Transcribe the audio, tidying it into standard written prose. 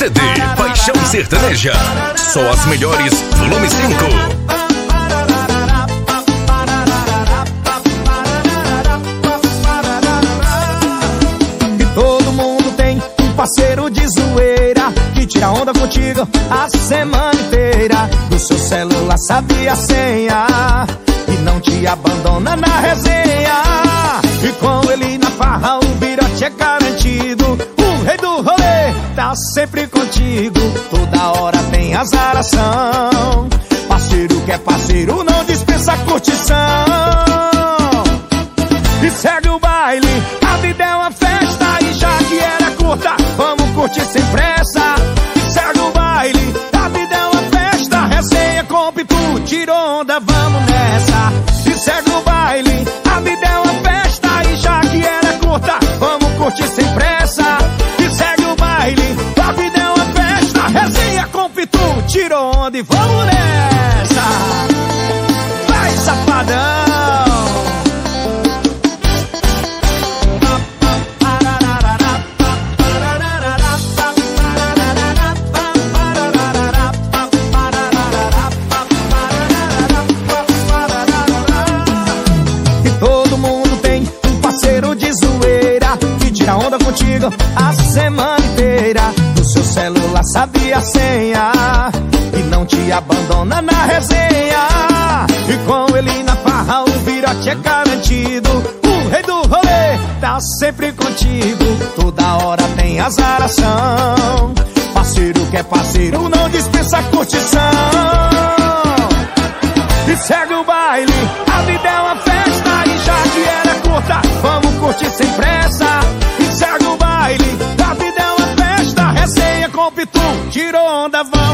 CD Paixão Sertaneja. Só as melhores, volume 5. Parceiro de zoeira que tira onda contigo a semana inteira. Do seu celular sabe a senha e não te abandona na resenha. E com ele na farra o virote é garantido. O rei do rolê tá sempre contigo. Toda hora tem azaração. Parceiro que é parceiro não dispensa curtição. E segue o baile, a vida é uma festa. E já que era curta, vamos curtir sem pressa. Segue o baile, a vida é uma festa. Resenha com pitu, tirou onda, vamos nessa. E segue o baile, a vida é uma festa. E já que era curta, vamos curtir sem pressa. E segue o baile, a vida é uma festa. Resenha com pitu, tirou onda e vamos nessa. Vai, safadão. Onda contigo a semana inteira. Do seu celular sabe a senha e não te abandona na resenha. E com ele na farra o virote é garantido. O rei do rolê tá sempre contigo. Toda hora tem azaração. Parceiro que é parceiro não dispensa curtição. E segue o baile, a vida é uma festa. E já que era curta, vamos curtir sem pressa. Segue o baile, a vida é uma festa. Resenha com pitu, tirou onda, vai.